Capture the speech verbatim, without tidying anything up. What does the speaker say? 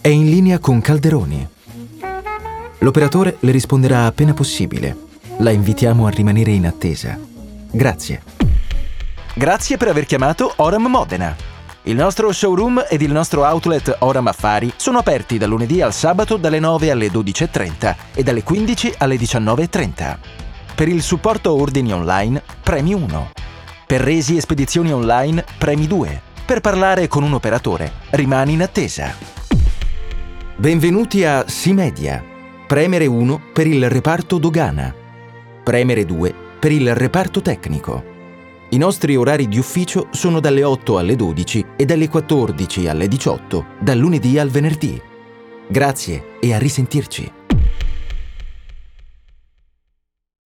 è in linea con Calderoni. L'operatore le risponderà appena possibile. La invitiamo a rimanere in attesa. Grazie. Grazie per aver chiamato Oram Modena. Il nostro showroom ed il nostro outlet Oram Affari sono aperti dal lunedì al sabato dalle nove alle dodici e trenta e dalle quindici alle diciannove e trenta. Per il supporto ordini online, premi uno. Per resi e spedizioni online, premi due. Per parlare con un operatore, rimani in attesa. Benvenuti a Simedia. Premere uno per il reparto dogana. Premere due per il reparto tecnico. I nostri orari di ufficio sono dalle otto alle dodici e dalle quattordici alle diciotto, dal lunedì al venerdì. Grazie e a risentirci.